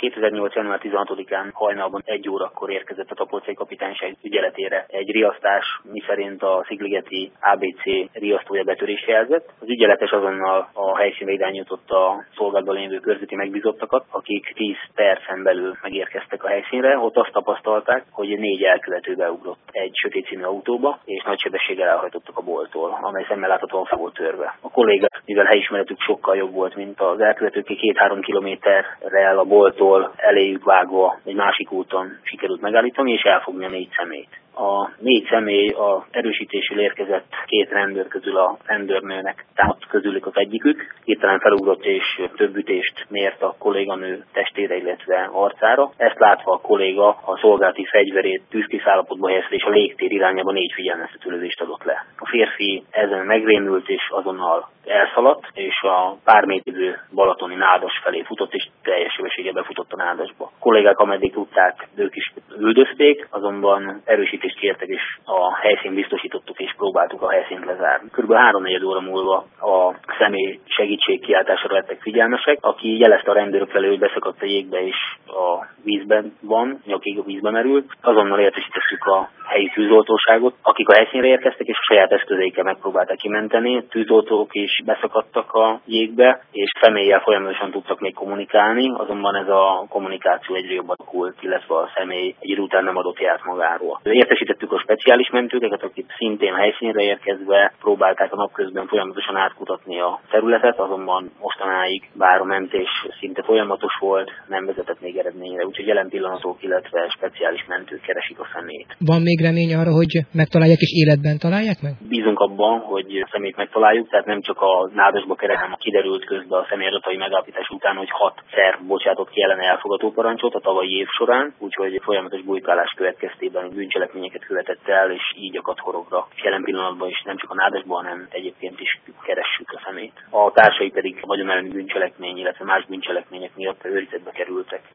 2008. január 16-án hajnalban 1 órakor érkezett a Tapolcai Kapitányság ügyeletére egy riasztás, miszerint a Szigligeti ABC riasztója betörést jelzett. Az ügyeletes azonnal a helyszínre irányította a szolgálatban lévő körzeti megbízottakat, akik 10 percen belül megérkeztek a helyszínre. Ott azt tapasztalták, hogy 4 elkövető beugrott egy sötét színű autóba, és nagy sebességgel elhajtottak a bolttól, amely szemmel láthatóan fel volt törve. A kollégák, mivel helyismeretük sokkal jobb volt, mint az elkövetők, 2-3 kilométerrel a bolttól eléjük vágva egy másik úton sikerült megállítani és elfogni a 4 személyt. A 4 személy a erősítésül érkezett 2 rendőr közül a rendőrnőnek támadt közülük az egyikük. Hirtelen felugrott és több ütést mért a kolléganő testére, illetve arcára. Ezt látva a kolléga a szolgálati fegyverét tűzkész állapotba helyezte és a légtér irányába 4 figyelmeztetőlövést adott le. A férfi ezen megrémült és azonnal elszaladt, és a pár méterű balatoni nádas felé futott, és teljes sebességgel befutott a nádasba. A kollégák, ameddig tudták, ők is üldözték, azonban erősítést kértek, és a helyszínt biztosítottuk, és próbáltuk a helyszínt lezárni. Körülbelül 3-4 óra múlva a személy segítségkiáltásra lettek figyelmesek, aki jelezte a rendőrök felé, hogy beszakadt a jégbe, és a vízben van, nyakig a vízbe merült. Azonnal értesítettük a helyi tűzoltóságot, akik a helyszínre érkeztek, és a saját eszközeikkel megpróbálták kimenteni. Tűzoltók is beszakadtak a jégbe, és személlyel folyamatosan tudtak még kommunikálni, azonban ez a kommunikáció egyre jobban alakult, illetve a személy egy idő után nem adott jelet magáról. Értesítettük a speciális mentőket, akik szintén a helyszínre érkezve próbálták a napközben folyamatosan átkutatni a területet, azonban mostanáig bár a mentés szinte folyamatos volt, nem vezetett még eredményre, úgyhogy jelen pillanatok, illetve speciális mentők keresik a személyt. Van még remény arra, hogy megtalálják és életben találják meg? Bízunk abban, hogy a személyt megtaláljuk, tehát nem csak a nádasba keresem, kiderült közben a személy adatai megállapítás után, hogy 6-szer bocsátott ki ellene elfogadó parancsot a tavalyi év során, úgyhogy folyamatos bujkálás következtében bűncselekményeket követett el, és így akadt horogra. És jelen pillanatban is nem csak a nádasban, hanem egyébként is keressük a személyt. A társai pedig a vagyon elleni bűncselekmény, illetve más bűncselekmények miatt őrizetbe kerültek.